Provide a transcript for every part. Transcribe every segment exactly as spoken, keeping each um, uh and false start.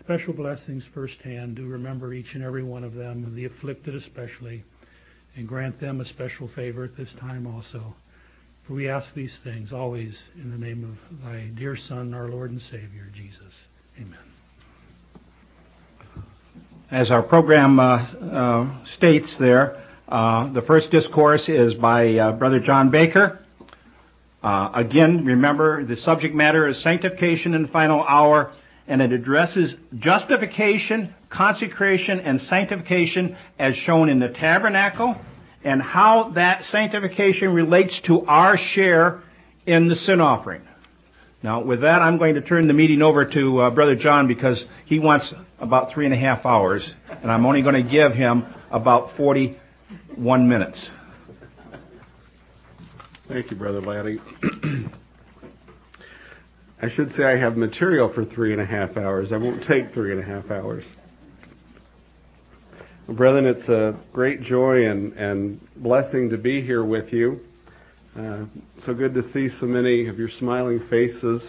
special blessings firsthand. Do remember each and every one of them, the afflicted especially, and grant them a special favor at this time also. For we ask these things always in the name of thy dear Son, our Lord and Savior, Jesus. Amen. As our program uh, uh, states there, uh, the first discourse is by uh, Brother John Baker. Uh, again, remember, the subject matter is sanctification in the final hour, and it addresses justification, consecration, and sanctification as shown in the tabernacle, and how that sanctification relates to our share in the sin offering. Now, with that, I'm going to turn the meeting over to uh, Brother John because he wants about three and a half hours, and I'm only going to give him about forty-one minutes. Thank you, Brother Laddie. I should say I have material for three and a half hours. I won't take three and a half hours. Well, brethren, it's a great joy and, and blessing to be here with you. Uh, so good to see so many of your smiling faces.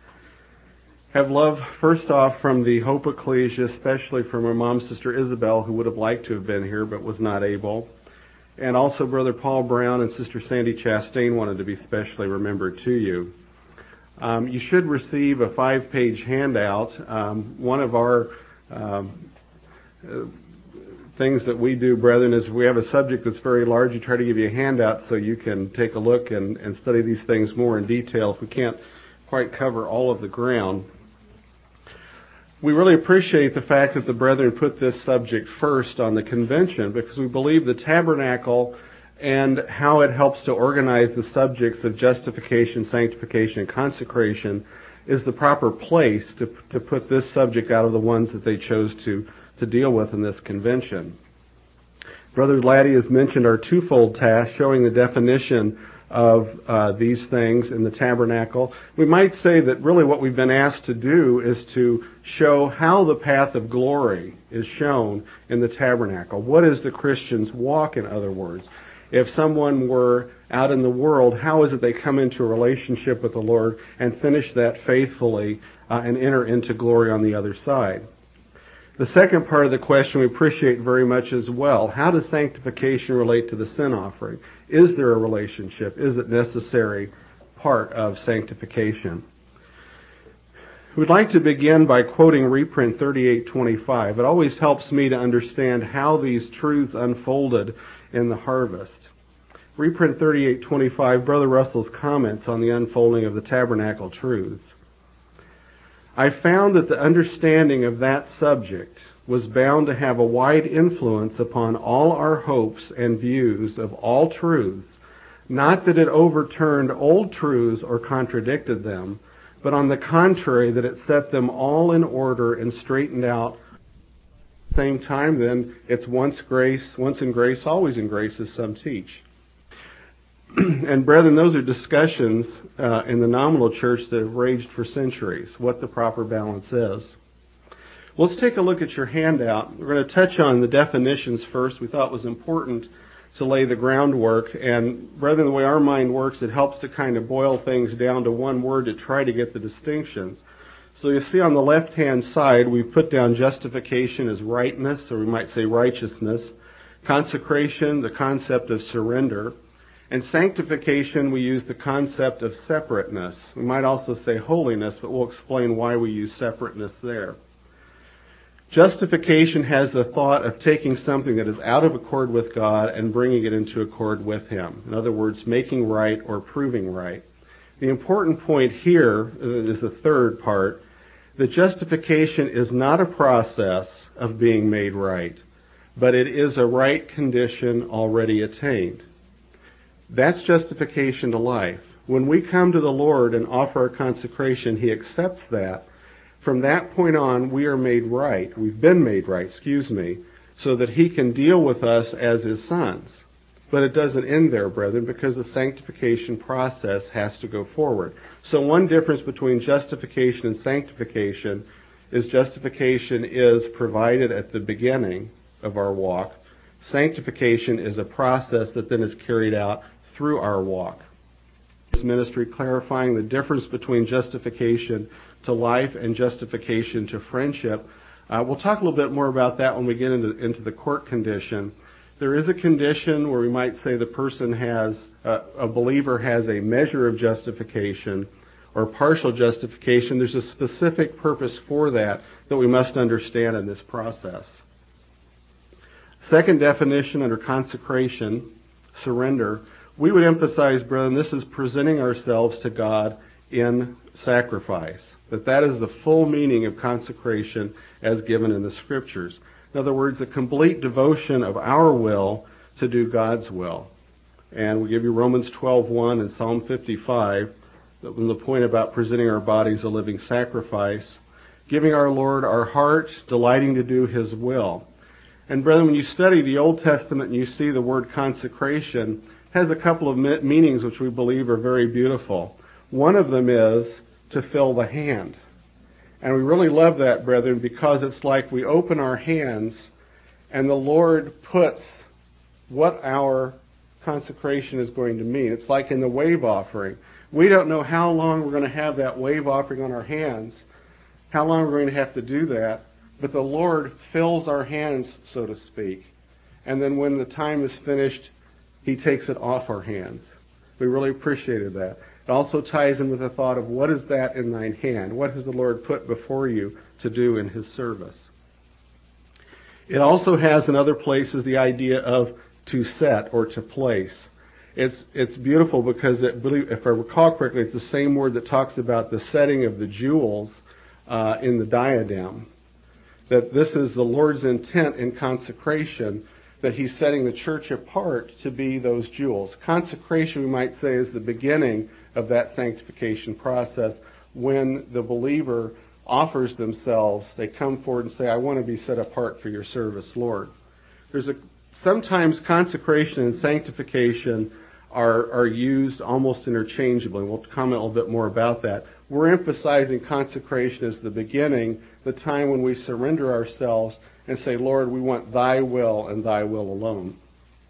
Have love, first off, from the Hope Ecclesia, especially from our mom, Sister Isabel, who would have liked to have been here but was not able. And also Brother Paul Brown and Sister Sandy Chastain wanted to be specially remembered to you. Um, you should receive a five-page handout. Um, one of our um, uh, things that we do, brethren, is we have a subject that's very large. You try to give you a handout so you can take a look and, and study these things more in detail if we can't quite cover all of the ground. We really appreciate the fact that the brethren put this subject first on the convention because we believe the tabernacle and how it helps to organize the subjects of justification, sanctification, and consecration is the proper place to, to put this subject out of the ones that they chose to, to deal with in this convention. Brother Laddie has mentioned our twofold task, showing the definition of uh, these things in the tabernacle. We might say that really what we've been asked to do is to show how the path of glory is shown in the tabernacle. What is the Christian's walk, in other words? If someone were out in the world, how is it they come into a relationship with the Lord and finish that faithfully uh, and enter into glory on the other side? The second part of the question we appreciate very much as well. How does sanctification relate to the sin offering? Is there a relationship? Is it necessary part of sanctification? We'd like to begin by quoting reprint thirty-eight twenty-five. It always helps me to understand how these truths unfolded in the harvest. Reprint thirty-eight twenty-five, Brother Russell's comments on the unfolding of the tabernacle truths. I found that the understanding of that subject was bound to have a wide influence upon all our hopes and views of all truths, not that it overturned old truths or contradicted them, but on the contrary, that it set them all in order and straightened out. At the same time, then, it's once grace, once in grace, always in grace, as some teach. And brethren, those are discussions uh, in the nominal church that have raged for centuries, what the proper balance is. Well, let's take a look at your handout. We're going to touch on the definitions first. We thought it was important to lay the groundwork. And brethren, the way our mind works, it helps to kind of boil things down to one word to try to get the distinctions. So you see on the left-hand side, we've put down justification as rightness, or we might say righteousness. Consecration, the concept of surrender. And sanctification, we use the concept of separateness. We might also say holiness, but we'll explain why we use separateness there. Justification has the thought of taking something that is out of accord with God and bringing it into accord with Him. In other words, making right or proving right. The important point here is the third part, that justification is not a process of being made right, but it is a right condition already attained. That's justification to life. When we come to the Lord and offer our consecration, He accepts that. From that point on, we are made right. We've been made right, excuse me, so that He can deal with us as His sons. But it doesn't end there, brethren, because the sanctification process has to go forward. So one difference between justification and sanctification is justification is provided at the beginning of our walk. Sanctification is a process that then is carried out through our walk. This ministry clarifying the difference between justification to life and justification to friendship. Uh, we'll talk a little bit more about that when we get into, into the court condition. There is a condition where we might say the person has, uh, a believer has a measure of justification or partial justification. There's a specific purpose for that that we must understand in this process. Second definition under consecration, surrender, we would emphasize, brethren, this is presenting ourselves to God in sacrifice. That that is the full meaning of consecration as given in the Scriptures. In other words, a complete devotion of our will to do God's will. And we give you Romans twelve one and Psalm fifty-five, on the point about presenting our bodies a living sacrifice, giving our Lord our heart, delighting to do His will. And brethren, when you study the Old Testament and you see the word consecration, it has a couple of meanings which we believe are very beautiful. One of them is to fill the hand. And we really love that, brethren, because it's like we open our hands and the Lord puts what our consecration is going to mean. It's like in the wave offering. We don't know how long we're going to have that wave offering on our hands, how long we're going to have to do that, but the Lord fills our hands, so to speak. And then when the time is finished, He takes it off our hands. We really appreciated that. It also ties in with the thought of what is that in thine hand? What has the Lord put before you to do in His service? It also has in other places the idea of to set or to place. It's it's beautiful because, it, if I recall correctly, it's the same word that talks about the setting of the jewels uh, in the diadem. That this is the Lord's intent in consecration, that He's setting the church apart to be those jewels. Consecration, we might say, is the beginning of that sanctification process. When the believer offers themselves, they come forward and say, I want to be set apart for your service, Lord. There's a sometimes consecration and sanctification are, are used almost interchangeably. We'll comment a little bit more about that. We're emphasizing consecration as the beginning, the time when we surrender ourselves and say, Lord, we want Thy will and Thy will alone.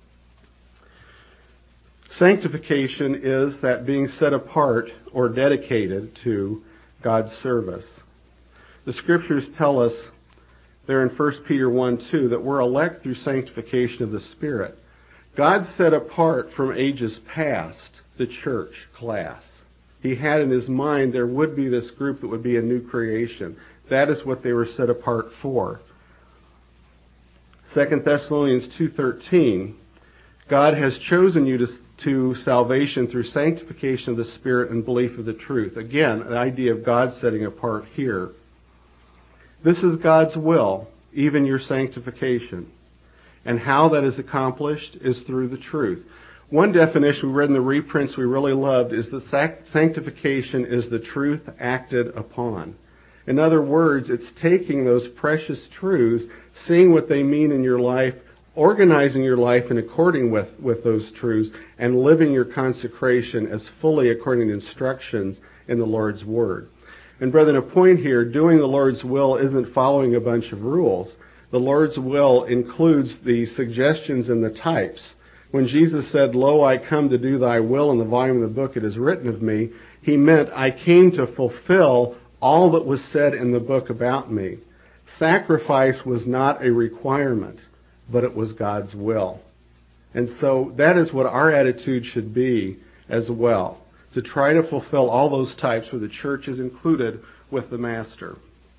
Sanctification is that being set apart or dedicated to God's service. The Scriptures tell us there in First Peter one two that we're elect through sanctification of the Spirit. God set apart from ages past the church class. He had in His mind there would be this group that would be a new creation. That is what they were set apart for. Second Thessalonians two thirteen, God has chosen you to, to salvation through sanctification of the Spirit and belief of the truth. Again, an idea of God setting apart here. This is God's will, even your sanctification. And how that is accomplished is through the truth. One definition we read in the reprints we really loved is that sanctification is the truth acted upon. In other words, it's taking those precious truths, seeing what they mean in your life, organizing your life in according with, with those truths, and living your consecration as fully according to instructions in the Lord's Word. And brethren, a point here, doing the Lord's will isn't following a bunch of rules. The Lord's will includes the suggestions and the types. When Jesus said, Lo, I come to do Thy will, in the volume of the book it is written of me, He meant I came to fulfill all that was said in the book about me. Sacrifice was not a requirement, but it was God's will. And so that is what our attitude should be as well, to try to fulfill all those types where the church is included with the Master.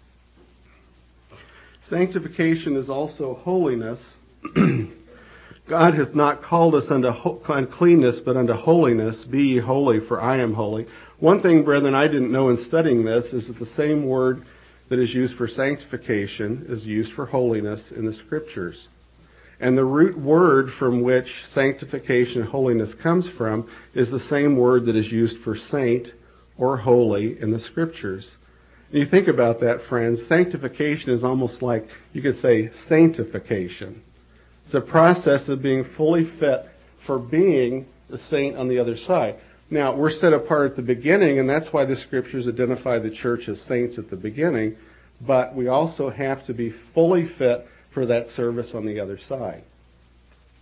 Sanctification is also holiness. God hath not called us unto uncleanness, but unto holiness. Be ye holy, for I am holy. One thing, brethren, I didn't know in studying this is that the same word that is used for sanctification is used for holiness in the Scriptures. And the root word from which sanctification and holiness comes from is the same word that is used for saint or holy in the Scriptures. And you think about that, friends, sanctification is almost like, you could say, sanctification. It's a process of being fully fit for being the saint on the other side. Now, we're set apart at the beginning, and that's why the Scriptures identify the church as saints at the beginning, but we also have to be fully fit for that service on the other side.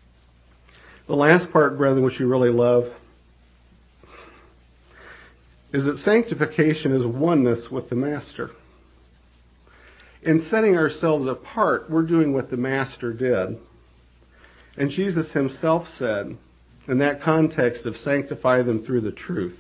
The last part, brethren, which we really love, is that sanctification is oneness with the Master. In setting ourselves apart, we're doing what the Master did. And Jesus himself said, in that context of sanctify them through the truth,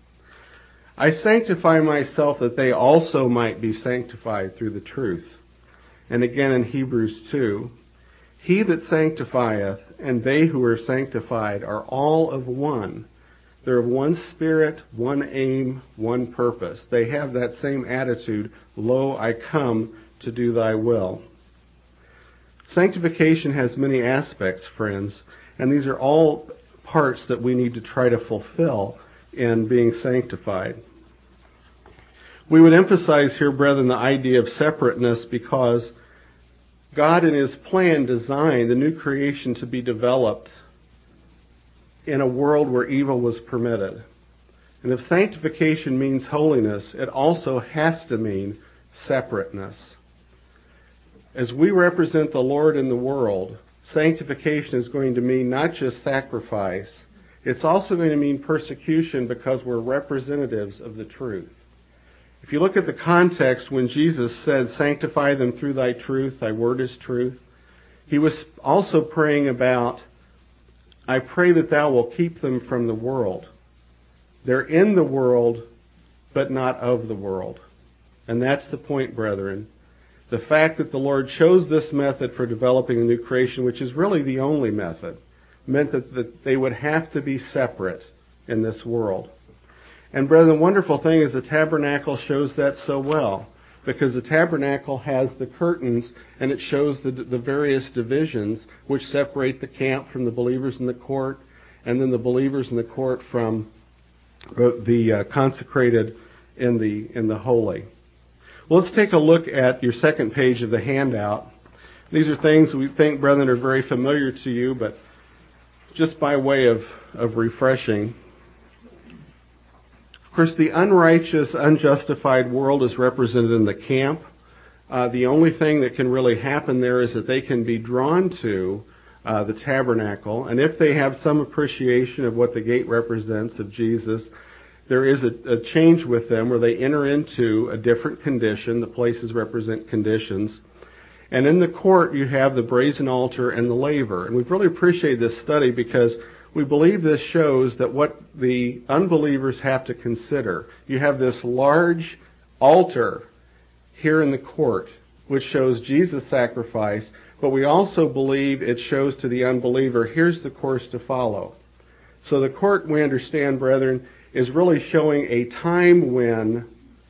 I sanctify myself that they also might be sanctified through the truth. And again in Hebrews two, he that sanctifieth and they who are sanctified are all of one. They're of one spirit, one aim, one purpose. They have that same attitude, lo, I come to do thy will. Sanctification has many aspects, friends, and these are all parts that we need to try to fulfill in being sanctified. We would emphasize here, brethren, the idea of separateness because God in his plan designed the new creation to be developed in a world where evil was permitted. And if sanctification means holiness, it also has to mean separateness. As we represent the Lord in the world, sanctification is going to mean not just sacrifice, it's also going to mean persecution because we're representatives of the truth. If you look at the context when Jesus said, sanctify them through thy truth, thy word is truth, he was also praying about, I pray that thou will keep them from the world. They're in the world, but not of the world. And that's the point, brethren. The fact that the Lord chose this method for developing a new creation, which is really the only method, meant that, that they would have to be separate in this world. And brethren, the wonderful thing is the tabernacle shows that so well, because the tabernacle has the curtains and it shows the, the various divisions which separate the camp from the believers in the court, and then the believers in the court from the uh, consecrated in the in the holy. Well, let's take a look at your second page of the handout. These are things we think, brethren, are very familiar to you, but just by way of, of refreshing. Of course, the unrighteous, unjustified world is represented in the camp. Uh, the only thing that can really happen there is that they can be drawn to uh, the tabernacle. And if they have some appreciation of what the gate represents of Jesus, there is a, a change with them where they enter into a different condition. The places represent conditions. And in the court, you have the brazen altar and the laver. And we've really appreciated this study because we believe this shows that what the unbelievers have to consider. You have this large altar here in the court, which shows Jesus' sacrifice, but we also believe it shows to the unbeliever, here's the course to follow. So the court, we understand, brethren, is really showing a time when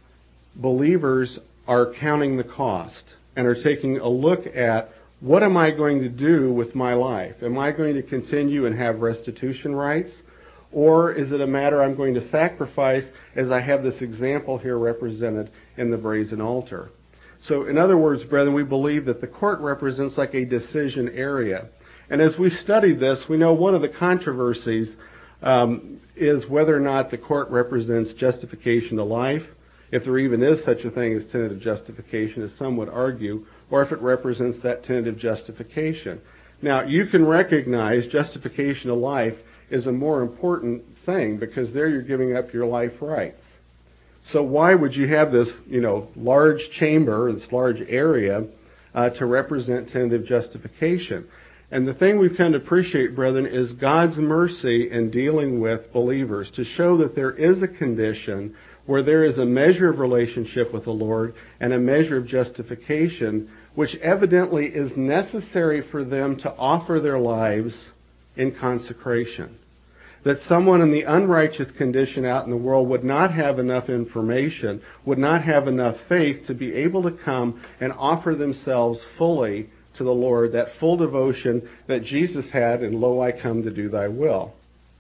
believers are counting the cost and are taking a look at, what am I going to do with my life? Am I going to continue and have restitution rights? Or is it a matter I'm going to sacrifice, as I have this example here represented in the brazen altar? So in other words, brethren, we believe that the court represents like a decision area. And as we study this, we know one of the controversies um, is whether or not the court represents justification to life, if there even is such a thing as tentative justification, as some would argue, or if it represents that tentative justification. Now, you can recognize justification of life is a more important thing because there you're giving up your life rights. So why would you have this, you know, large chamber, this large area uh, to represent tentative justification? And the thing we've come to appreciate, brethren, is God's mercy in dealing with believers to show that there is a condition where there is a measure of relationship with the Lord and a measure of justification, which evidently is necessary for them to offer their lives in consecration. That someone in the unrighteous condition out in the world would not have enough information, would not have enough faith to be able to come and offer themselves fully to the Lord, that full devotion that Jesus had in, lo, I come to do thy will.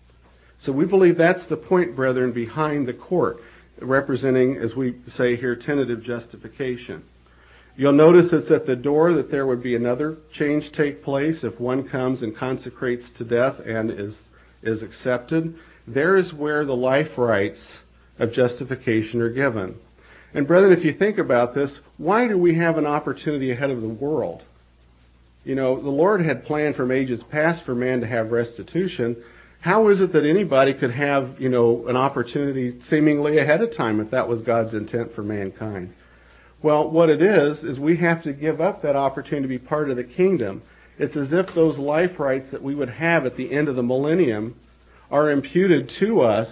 So we believe that's the point, brethren, behind the court, representing, as we say here, tentative justification. You'll notice it's at the door that there would be another change take place if one comes and consecrates to death and is, is accepted. There is where the life rights of justification are given. And brethren, if you think about this, why do we have an opportunity ahead of the world? You know, the Lord had planned from ages past for man to have restitution. How is it that anybody could have, you know, an opportunity seemingly ahead of time if that was God's intent for mankind? Well, what it is, is we have to give up that opportunity to be part of the kingdom. It's as if those life rights that we would have at the end of the millennium are imputed to us,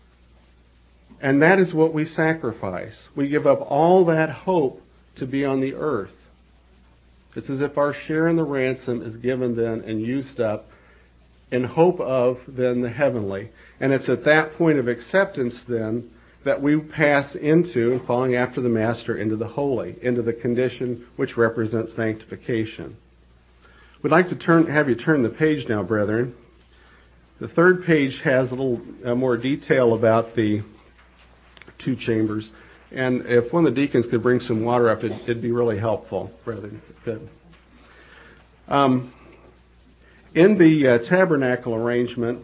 and that is what we sacrifice. We give up all that hope to be on the earth. It's as if our share in the ransom is given then and used up in hope of then the heavenly. And it's at that point of acceptance then that we pass into, and following after the Master, into the holy, into the condition which represents sanctification. We'd like to turn, have you turn the page now, brethren. The third page has a little uh, more detail about the two chambers. And if one of the deacons could bring some water up, it'd, it'd be really helpful, brethren. Good. Um, in the uh, tabernacle arrangement,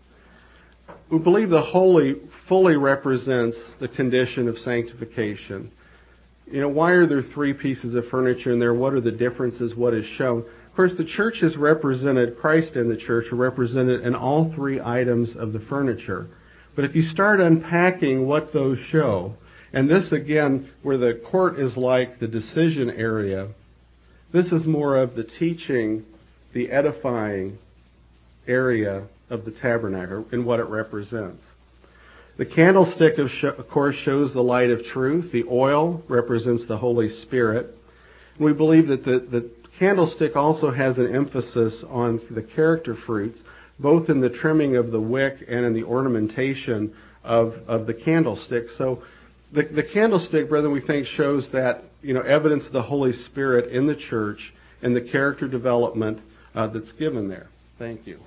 we believe the holy fully represents the condition of sanctification. You know, why are there three pieces of furniture in there? What are the differences? What is shown? Of course, the church is represented, Christ and the church are represented in all three items of the furniture. But if you start unpacking what those show, and this again, where the court is like the decision area, this is more of the teaching, the edifying area of the tabernacle and what it represents. The candlestick, of, of course, shows the light of truth. The oil represents the Holy Spirit. And we believe that the, the candlestick also has an emphasis on the character fruits, both in the trimming of the wick and in the ornamentation of, of the candlestick. So the, the candlestick, brethren, we think shows that, you know, evidence of the Holy Spirit in the church and the character development uh, that's given there. Thank you.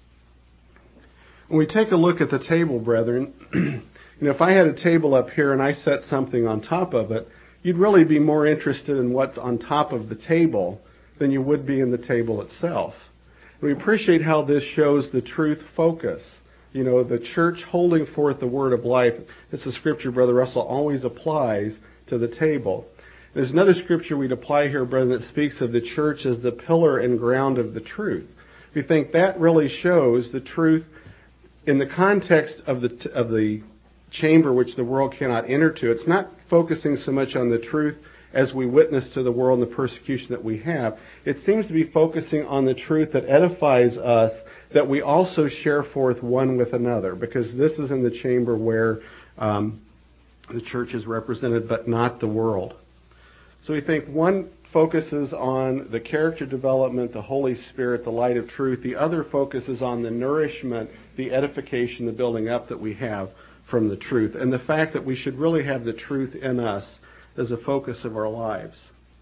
When we take a look at the table, brethren, you know, if I had a table up here and I set something on top of it, you'd really be more interested in what's on top of the table than you would be in the table itself. And we appreciate how this shows the truth focus. You know, the church holding forth the word of life. It's a scripture Brother Russell always applies to the table. There's another scripture we'd apply here, brethren, that speaks of the church as the pillar and ground of the truth. We think that really shows the truth in the context of the of the chamber which the world cannot enter to. It's not focusing so much on the truth as we witness to the world and the persecution that we have. It seems to be focusing on the truth that edifies us, that we also share forth one with another, because this is in the chamber where um, the church is represented, but not the world. So we think one focuses on the character development, the Holy Spirit, the light of truth. The other focuses on the nourishment, the edification, the building up that we have from the truth, and the fact that we should really have the truth in us as a focus of our lives.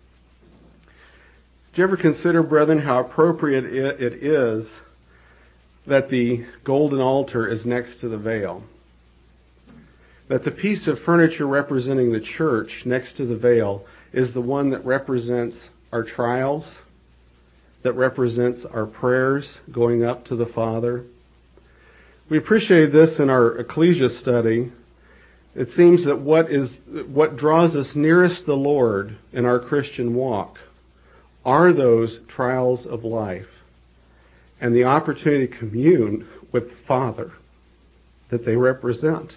Do you ever consider, brethren, how appropriate it is that the golden altar is next to the veil? That the piece of furniture representing the church next to the veil is the one that represents our trials, that represents our prayers going up to the Father. We appreciate this in our ecclesia study. It seems that what is what draws us nearest the Lord in our Christian walk are those trials of life and the opportunity to commune with the Father that they represent.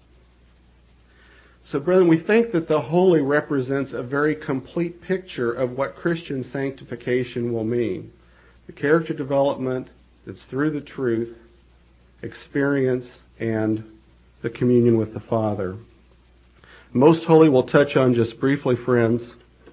So, brethren, we think that the holy represents a very complete picture of what Christian sanctification will mean. The character development that's through the truth, experience, and the communion with the Father. Most holy we'll touch on just briefly, friends.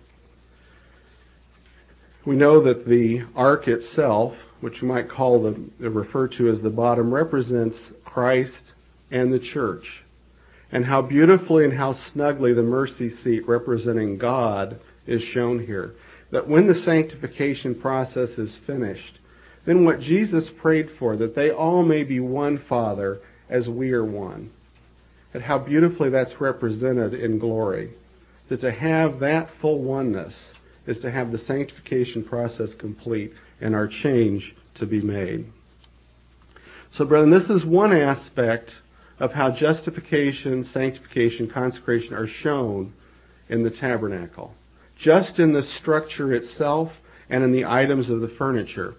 We know that the ark itself, which we might call the, refer to as the bottom, represents Christ and the church. And how beautifully and how snugly the mercy seat representing God is shown here. That when the sanctification process is finished, then what Jesus prayed for, that they all may be one, Father, as we are one. And how beautifully that's represented in glory. That to have that full oneness is to have the sanctification process complete and our change to be made. So, brethren, this is one aspect of how justification, sanctification, consecration are shown in the tabernacle. Just in the structure itself and in the items of the furniture.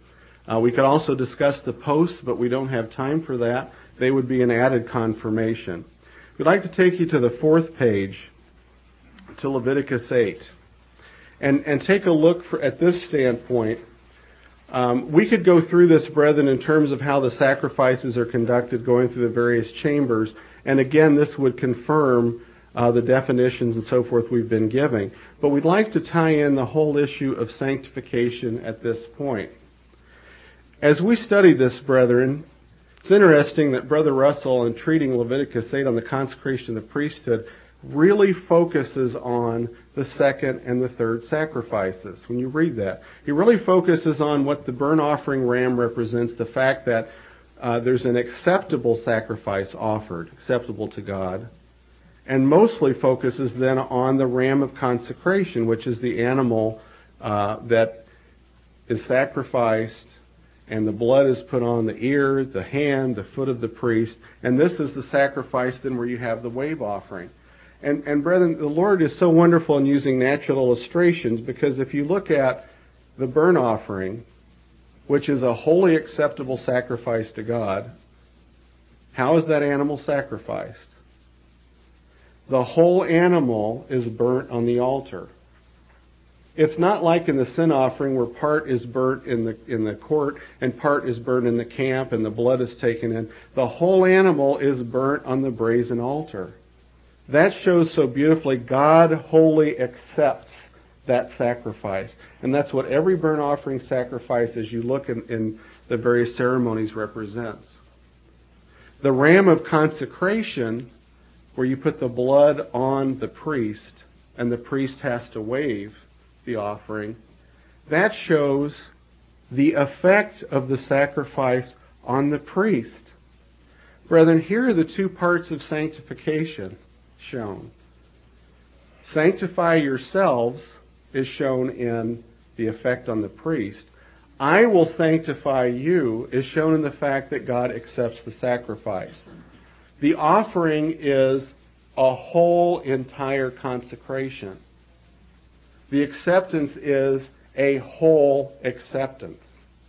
Uh, we could also discuss the posts, but we don't have time for that. They would be an added confirmation. We'd like to take you to the fourth page, to Leviticus eight, and, and take a look for, at this standpoint. Um, we could go through this, brethren, in terms of how the sacrifices are conducted, going through the various chambers, and again, this would confirm uh, the definitions and so forth we've been giving. But we'd like to tie in the whole issue of sanctification at this point. As we study this, brethren, it's interesting that Brother Russell, in treating Leviticus eight on the consecration of the priesthood, really focuses on the second and the third sacrifices. When you read that, he really focuses on what the burnt offering ram represents, the fact that uh, there's an acceptable sacrifice offered, acceptable to God, and mostly focuses then on the ram of consecration, which is the animal uh, that is sacrificed, and the blood is put on the ear, the hand, the foot of the priest. And this is the sacrifice then where you have the wave offering. And, and brethren, the Lord is so wonderful in using natural illustrations, because if you look at the burnt offering, which is a wholly acceptable sacrifice to God, how is that animal sacrificed? The whole animal is burnt on the altar. It's not like in the sin offering where part is burnt in the in the court and part is burnt in the camp and the blood is taken in. The whole animal is burnt on the brazen altar. That shows so beautifully God wholly accepts that sacrifice. And that's what every burnt offering sacrifice, as you look in, in the various ceremonies, represents. The ram of consecration, where you put the blood on the priest and the priest has to wave the offering, that shows the effect of the sacrifice on the priest. Brethren, here are the two parts of sanctification shown. Sanctify yourselves is shown in the effect on the priest. I will sanctify you is shown in the fact that God accepts the sacrifice. The offering is a whole entire consecration. The acceptance is a whole acceptance.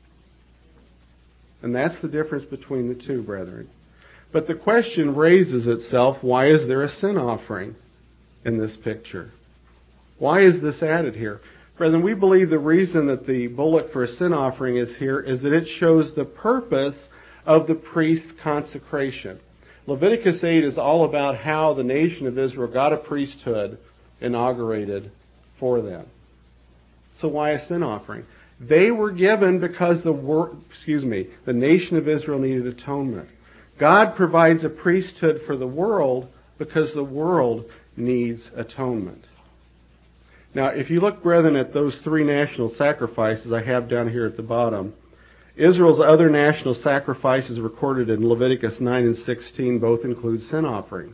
And that's the difference between the two, brethren. But the question raises itself, why is there a sin offering in this picture? Why is this added here? Brethren, we believe the reason that the bullock for a sin offering is here is that it shows the purpose of the priest's consecration. Leviticus eight is all about how the nation of Israel got a priesthood inaugurated for them. So why a sin offering? They were given because the wor- excuse me, the nation of Israel needed atonement. God provides a priesthood for the world because the world needs atonement. Now, if you look, brethren, at those three national sacrifices I have down here at the bottom, Israel's other national sacrifices recorded in Leviticus nine and sixteen both include sin offerings.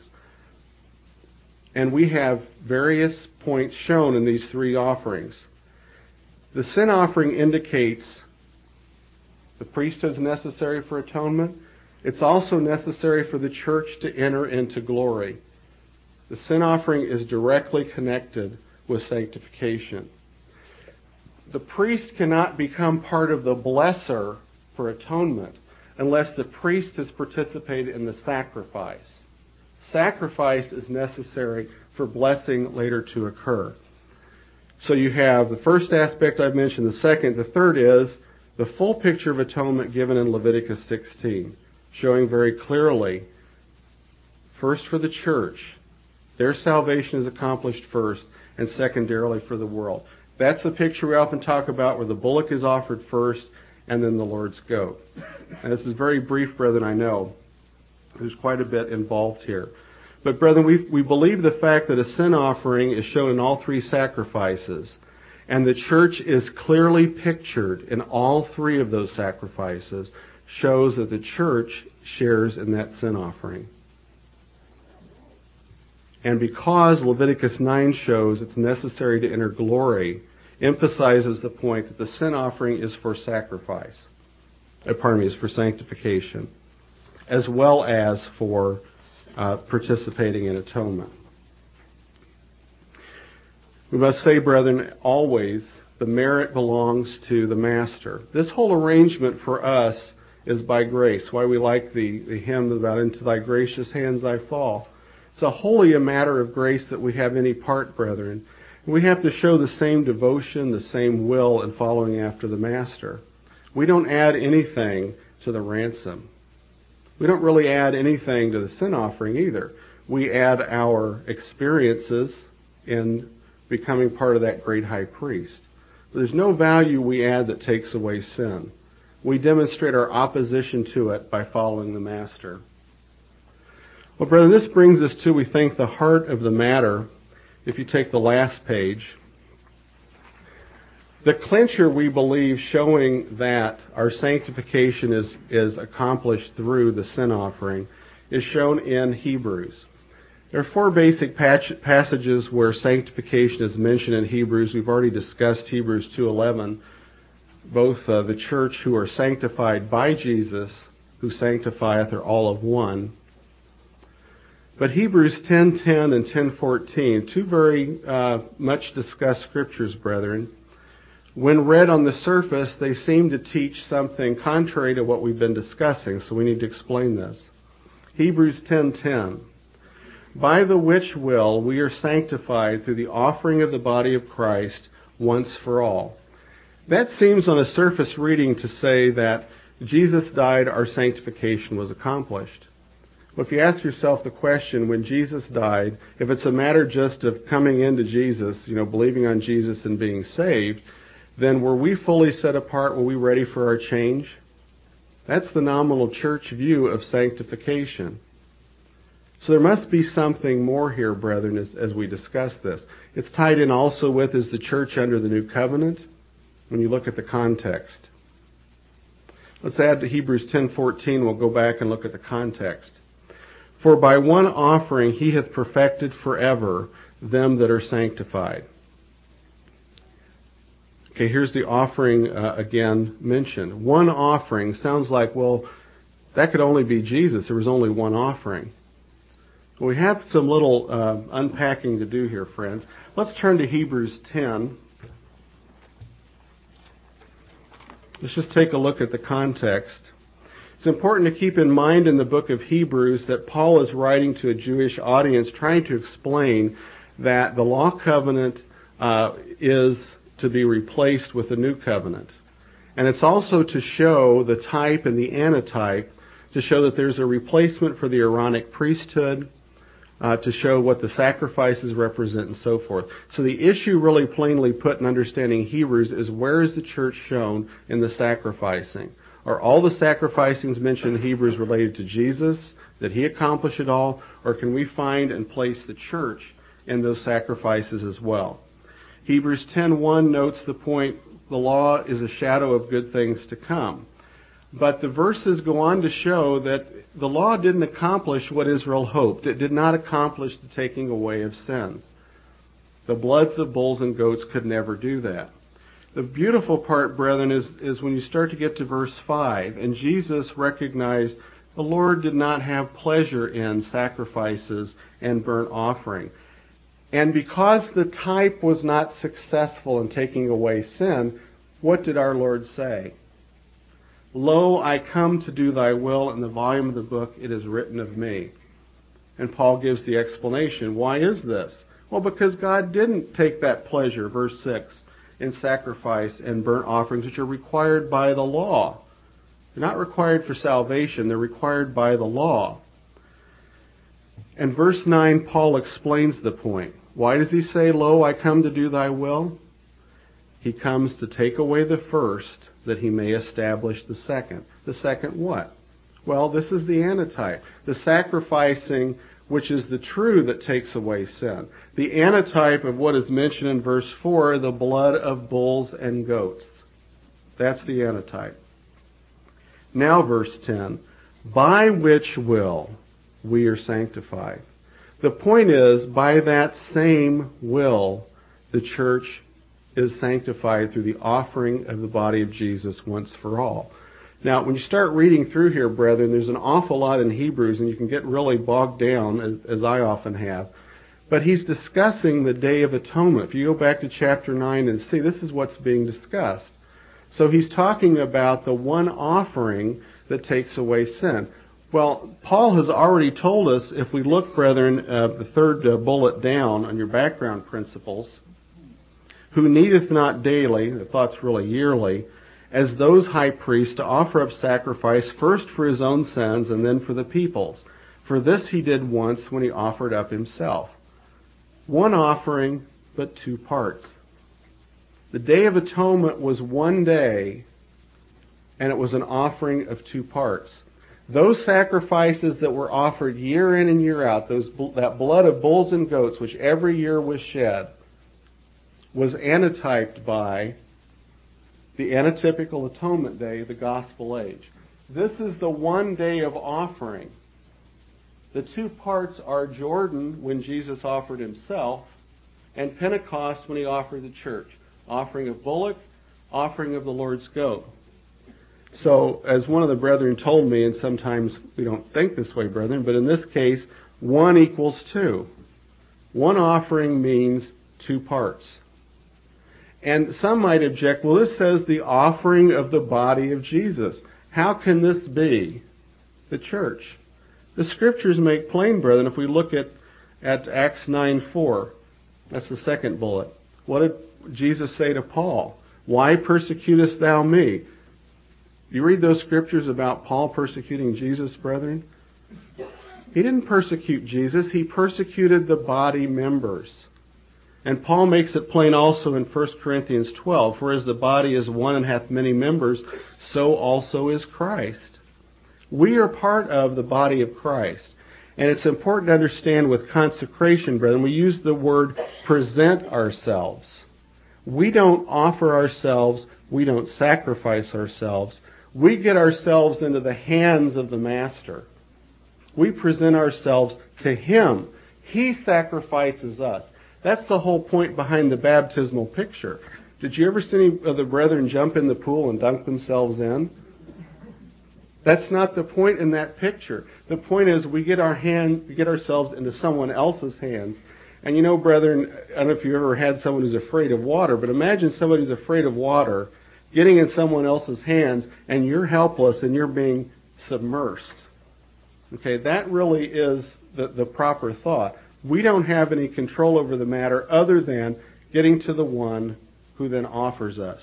And we have various points shown in these three offerings. The sin offering indicates the priesthood is necessary for atonement. It's also necessary for the church to enter into glory. The sin offering is directly connected with sanctification. The priest cannot become part of the blesser for atonement unless the priest has participated in the sacrifice. Sacrifice is necessary for blessing later to occur. So you have the first aspect I've mentioned, the second. The third is the full picture of atonement given in Leviticus sixteen, showing very clearly, first for the church, their salvation is accomplished first, and secondarily for the world. That's the picture we often talk about, where the bullock is offered first and then the Lord's goat. And this is very brief, brethren, I know. There's quite a bit involved here. But brethren, we, we believe the fact that a sin offering is shown in all three sacrifices, and the church is clearly pictured in all three of those sacrifices, shows that the church shares in that sin offering. And because Leviticus nine shows it's necessary to enter glory, emphasizes the point that the sin offering is for sacrifice. Uh, pardon me, is for sanctification, as well as for uh, participating in atonement. We must say, brethren, always The merit belongs to the Master. This whole arrangement for us is by grace. Why we like the, the hymn about into thy gracious hands I fall. It's a wholly a matter of grace that we have any part, brethren. We have to show the same devotion, the same will in following after the Master. We don't add anything to the ransom. We don't really add anything to the sin offering either. We add our experiences in becoming part of that great high priest. But there's no value we add that takes away sin. We demonstrate our opposition to it by following the Master. Well, brethren, this brings us to, we think, the heart of the matter. If you take the last page, the clincher, we believe, showing that our sanctification is, is accomplished through the sin offering is shown in Hebrews. There are four basic passages where sanctification is mentioned in Hebrews. We've already discussed Hebrews two eleven. Both uh, the church who are sanctified by Jesus, who sanctifieth, are all of one. But Hebrews ten ten and ten fourteen, two very uh, much discussed scriptures, brethren. When read on the surface, they seem to teach something contrary to what we've been discussing, so we need to explain this. Hebrews ten ten. By the which will we are sanctified through the offering of the body of Christ once for all. That seems on a surface reading to say that Jesus died, our sanctification was accomplished. Well, if you ask yourself the question, when Jesus died, if it's a matter just of coming into Jesus, you know, believing on Jesus and being saved, then were we fully set apart? Were we ready for our change? That's the nominal church view of sanctification. So there must be something more here, brethren, as, as we discuss this. It's tied in also with, is the church under the new covenant? When you look at the context. Let's add to Hebrews ten fourteen. We'll go back and look at the context. For by one offering he hath perfected forever them that are sanctified. Okay, here's the offering uh, again mentioned. One offering sounds like, well, that could only be Jesus. There was only one offering. We have some little uh, unpacking to do here, friends. Let's turn to Hebrews ten. Let's just take a look at the context. It's important to keep in mind in the book of Hebrews that Paul is writing to a Jewish audience trying to explain that the law covenant uh, is to be replaced with the new covenant. And it's also to show the type and the antitype, to show that there's a replacement for the Aaronic priesthood, Uh, to show what the sacrifices represent and so forth. So the issue really plainly put in understanding Hebrews is, where is the church shown in the sacrificing? Are all the sacrificings mentioned in Hebrews related to Jesus? Did he accomplish it all? Or can we find and place the church in those sacrifices as well? Hebrews ten one notes the point, the law is a shadow of good things to come. But the verses go on to show that the law didn't accomplish what Israel hoped. It did not accomplish the taking away of sin. The bloods of bulls and goats could never do that. The beautiful part, brethren, is, is when you start to get to verse five, and Jesus recognized the Lord did not have pleasure in sacrifices and burnt offering. And because the type was not successful in taking away sin, what did our Lord say? Lo, I come to do thy will. In the volume of the book it is written of me. And Paul gives the explanation. Why is this? Well, because God didn't take that pleasure, verse six, in sacrifice and burnt offerings, which are required by the law. They're not required for salvation. They're required by the law. And verse nine, Paul explains the point. Why does he say, Lo, I come to do thy will? He comes to take away the first, that he may establish the second. The second what? Well, this is the antitype. The sacrificing, which is the true that takes away sin. The antitype of what is mentioned in verse four, the blood of bulls and goats. That's the antitype. Now verse ten, by which will we are sanctified. The point is, by that same will, the church is sanctified through the offering of the body of Jesus once for all. Now, when you start reading through here, brethren, there's an awful lot in Hebrews, and you can get really bogged down, as, as I often have. But he's discussing the Day of Atonement. If you go back to chapter nine and see, this is what's being discussed. So he's talking about the one offering that takes away sin. Well, Paul has already told us, if we look, brethren, uh, the third uh, bullet down on your background principles, who needeth not daily, the thought's really yearly, as those high priests to offer up sacrifice first for his own sins and then for the people's. For this he did once when he offered up himself. One offering, but two parts. The Day of Atonement was one day, and it was an offering of two parts. Those sacrifices that were offered year in and year out, those that blood of bulls and goats, which every year was shed, was antityped by the antitypical atonement day, the gospel age. This is the one day of offering. The two parts are Jordan, when Jesus offered himself, and Pentecost, when he offered the church. Offering of bullock, offering of the Lord's goat. So, as one of the brethren told me, and sometimes we don't think this way, brethren, but in this case, one equals two. One offering means two parts. And some might object, well, this says the offering of the body of Jesus. How can this be the church? The Scriptures make plain, brethren, if we look at, at Acts nine four, that's the second bullet. What did Jesus say to Paul? Why persecutest thou me? You read those Scriptures about Paul persecuting Jesus, brethren? He didn't persecute Jesus. He persecuted the body members. And Paul makes it plain also in First Corinthians twelve, for as the body is one and hath many members, so also is Christ. We are part of the body of Christ. And it's important to understand with consecration, brethren, we use the word present ourselves. We don't offer ourselves. We don't sacrifice ourselves. We get ourselves into the hands of the Master. We present ourselves to Him. He sacrifices us. That's the whole point behind the baptismal picture. Did you ever see any of the brethren jump in the pool and dunk themselves in? That's not the point in that picture. The point is we get our hand, we get ourselves into someone else's hands. And you know, brethren, I don't know if you've ever had someone who's afraid of water, but imagine somebody who's afraid of water getting in someone else's hands and you're helpless and you're being submersed. Okay, that really is the, the proper thought. We don't have any control over the matter other than getting to the one who then offers us.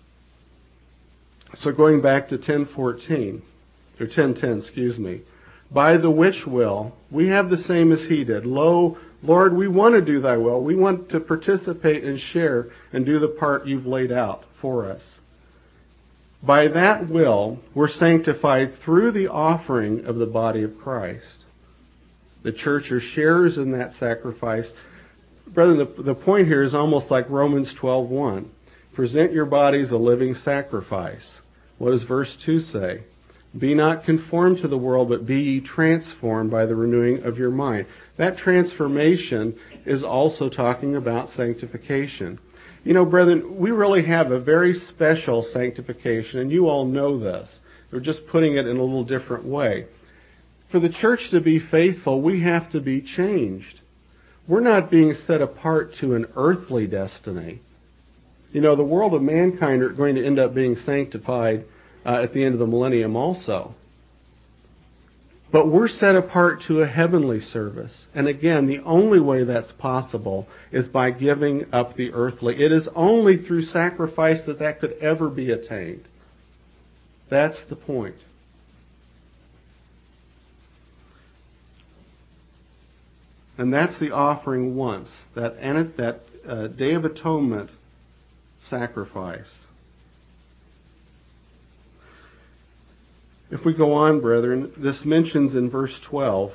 So going back to ten fourteen, or ten ten, excuse me. By the which will, we have the same as he did. Lo, Lord, we want to do thy will. We want to participate and share and do the part you've laid out for us. By that will, we're sanctified through the offering of the body of Christ. The church are sharers in that sacrifice. Brethren, the, the point here is almost like Romans twelve one. Present your bodies a living sacrifice. What does verse two say? Be not conformed to the world, but be ye transformed by the renewing of your mind. That transformation is also talking about sanctification. You know, brethren, we really have a very special sanctification, and you all know this. We're just putting it in a little different way. For the church to be faithful, we have to be changed. We're not being set apart to an earthly destiny. You know, the world of mankind are going to end up being sanctified uh, at the end of the millennium also. But we're set apart to a heavenly service. And again, the only way that's possible is by giving up the earthly. It is only through sacrifice that that could ever be attained. That's the point. And that's the offering once, that, that uh, Day of Atonement sacrifice. If we go on, brethren, this mentions in verse twelve,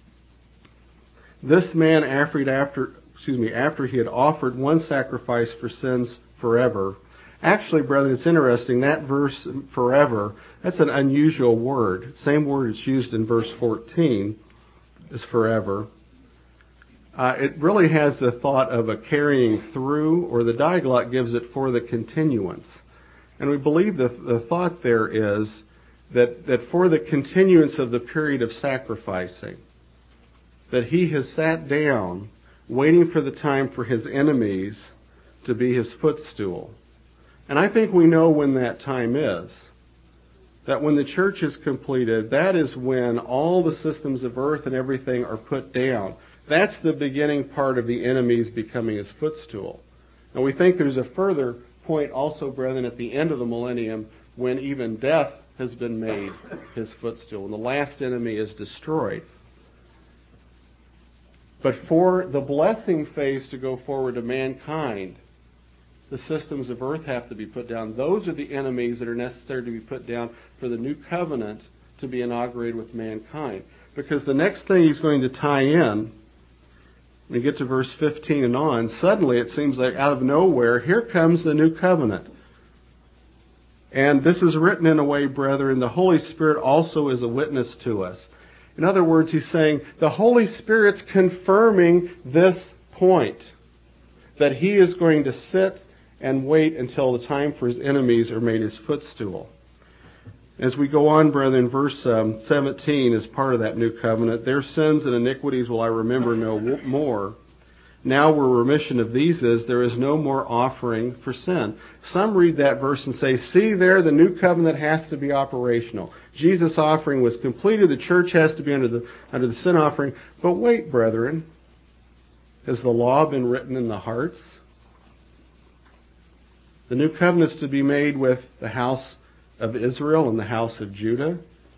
this man after, after, excuse me, after he had offered one sacrifice for sins forever. Actually, brethren, it's interesting, that verse forever, that's an unusual word. Same word it's used in verse fourteen is forever. Uh, it really has the thought of a carrying through, or the Diaglott gives it for the continuance. And we believe that the thought there is that, that for the continuance of the period of sacrificing, that he has sat down waiting for the time for his enemies to be his footstool. And I think we know when that time is. That when the church is completed, that is when all the systems of earth and everything are put down. That's the beginning part of the enemies becoming his footstool. And we think there's a further point also, brethren, at the end of the millennium when even death has been made his footstool and the last enemy is destroyed. But for the blessing phase to go forward to mankind, the systems of earth have to be put down. Those are the enemies that are necessary to be put down for the new covenant to be inaugurated with mankind. Because the next thing he's going to tie in, when you get to verse fifteen and on, suddenly it seems like out of nowhere, here comes the new covenant. And this is written in a way, brethren, the Holy Spirit also is a witness to us. In other words, he's saying the Holy Spirit's confirming this point, that he is going to sit and wait until the time for his enemies are made his footstool. As we go on, brethren, verse um, seventeen is part of that new covenant. Their sins and iniquities will I remember no more. Now where remission of these is, there is no more offering for sin. Some read that verse and say, see there, the new covenant has to be operational. Jesus' offering was completed. The church has to be under the, under the sin offering. But wait, brethren, has the law been written in the hearts? The new covenant is to be made with the house of Israel and the house of Judah.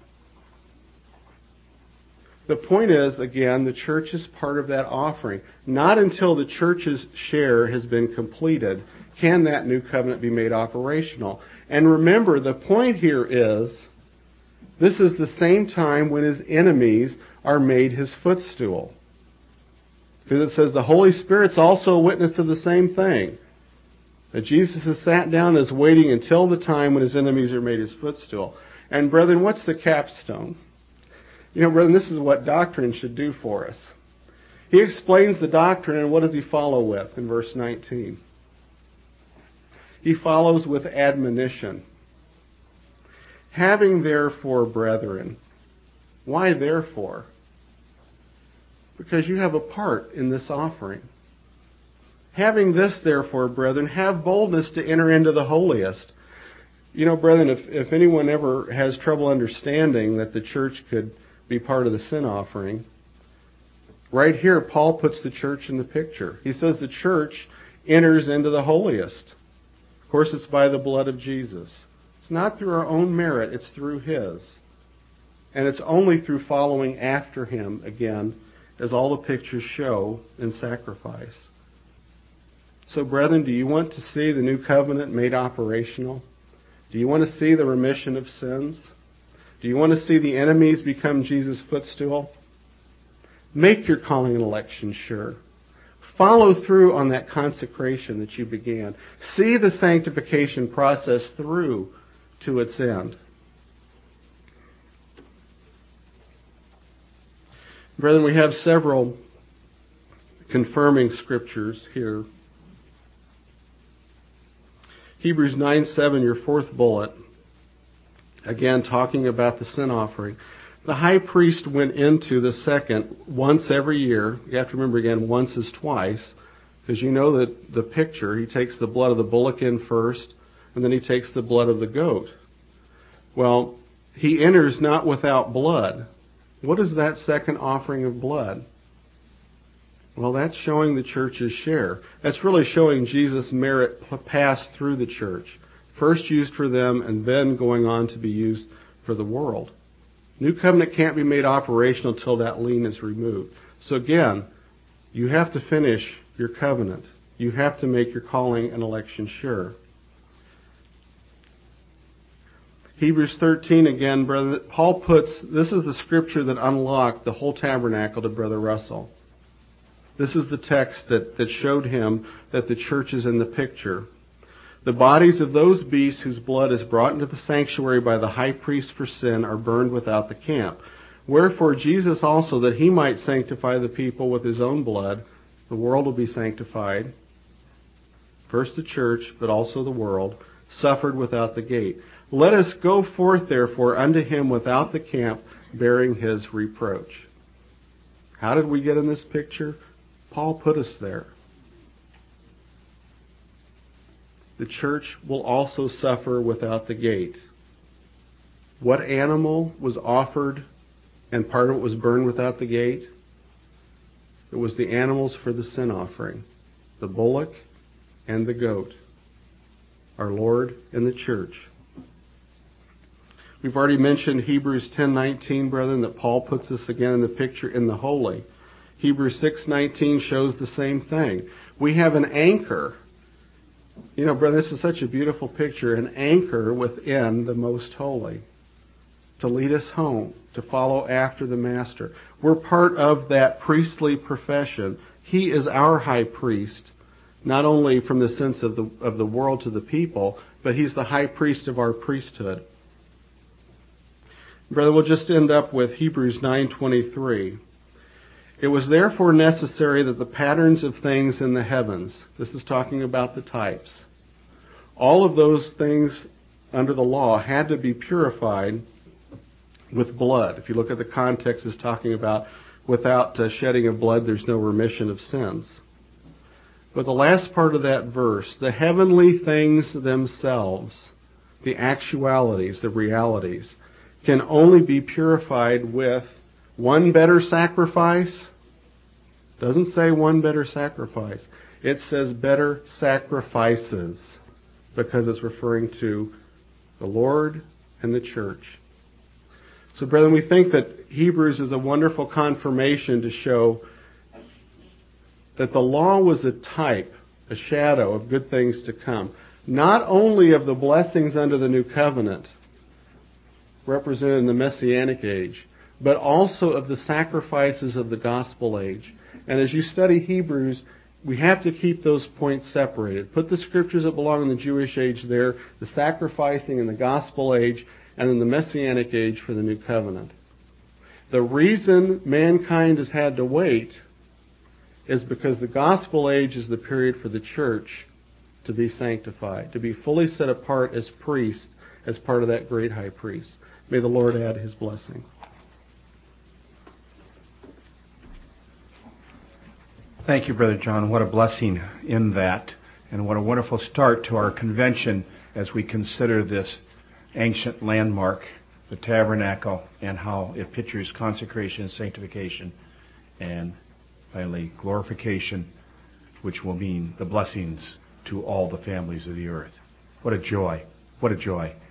The point is, again, the church is part of that offering. Not until the church's share has been completed can that new covenant be made operational. And remember, the point here is, this is the same time when his enemies are made his footstool. Because it says the Holy Spirit's also a witness of the same thing. That Jesus has sat down and is waiting until the time when his enemies are made his footstool. And brethren, what's the capstone? You know, brethren, this is what doctrine should do for us. He explains the doctrine, and what does he follow with in verse nineteen? He follows with admonition. Having therefore, brethren, why therefore? Because you have a part in this offering. Having this, therefore, brethren, have boldness to enter into the holiest. You know, brethren, if, if anyone ever has trouble understanding that the church could be part of the sin offering, right here, Paul puts the church in the picture. He says the church enters into the holiest. Of course, it's by the blood of Jesus. It's not through our own merit, it's through his. And it's only through following after him, again, as all the pictures show, in sacrifice. So, brethren, do you want to see the new covenant made operational? Do you want to see the remission of sins? Do you want to see the enemies become Jesus' footstool? Make your calling and election sure. Follow through on that consecration that you began. See the sanctification process through to its end. Brethren, we have several confirming scriptures here. Hebrews nine seven, your fourth bullet. Again, talking about the sin offering. The high priest went into the second once every year. You have to remember again, once is twice. Because you know that the picture, he takes the blood of the bullock in first, and then he takes the blood of the goat. Well, he enters not without blood. What is that second offering of blood? Well, that's showing the church's share. That's really showing Jesus' merit passed through the church. First used for them and then going on to be used for the world. New covenant can't be made operational until that lien is removed. So again, you have to finish your covenant. You have to make your calling and election sure. Hebrews thirteen again, brother. Paul puts, this is the scripture that unlocked the whole tabernacle to Brother Russell. This is the text that, that showed him that the church is in the picture. The bodies of those beasts whose blood is brought into the sanctuary by the high priest for sin are burned without the camp. Wherefore Jesus also, that he might sanctify the people with his own blood, the world will be sanctified, first the church, but also the world, suffered without the gate. Let us go forth, therefore, unto him without the camp, bearing his reproach. How did we get in this picture? Paul put us there. The church will also suffer without the gate. What animal was offered and part of it was burned without the gate? It was the animals for the sin offering, the bullock and the goat, our Lord and the church. We've already mentioned Hebrews ten nineteen, brethren, that Paul puts us again in the picture in the holy. Hebrews six nineteen shows the same thing. We have an anchor. You know, brother, this is such a beautiful picture, an anchor within the most holy to lead us home, to follow after the Master. We're part of that priestly profession. He is our high priest, not only from the sense of the of the world to the people, but he's the high priest of our priesthood. Brother, we'll just end up with Hebrews nine twenty-three. It was therefore necessary that the patterns of things in the heavens, this is talking about the types, all of those things under the law had to be purified with blood. If you look at the context, it's talking about without uh, shedding of blood, there's no remission of sins. But the last part of that verse, the heavenly things themselves, the actualities, the realities, can only be purified with one better sacrifice. Doesn't say one better sacrifice. It says better sacrifices, because it's referring to the Lord and the church. So, brethren, we think that Hebrews is a wonderful confirmation to show that the law was a type, a shadow of good things to come. Not only of the blessings under the new covenant, represented in the Messianic age, but also of the sacrifices of the gospel age. And as you study Hebrews, we have to keep those points separated. Put the scriptures that belong in the Jewish age there, the sacrificing in the gospel age, and in the Messianic age for the new covenant. The reason mankind has had to wait is because the gospel age is the period for the church to be sanctified, to be fully set apart as priests, as part of that great high priest. May the Lord add his blessing. Thank you, Brother John. What a blessing in that, and what a wonderful start to our convention as we consider this ancient landmark, the tabernacle, and how it pictures consecration and sanctification, and finally glorification, which will mean the blessings to all the families of the earth. What a joy. What a joy.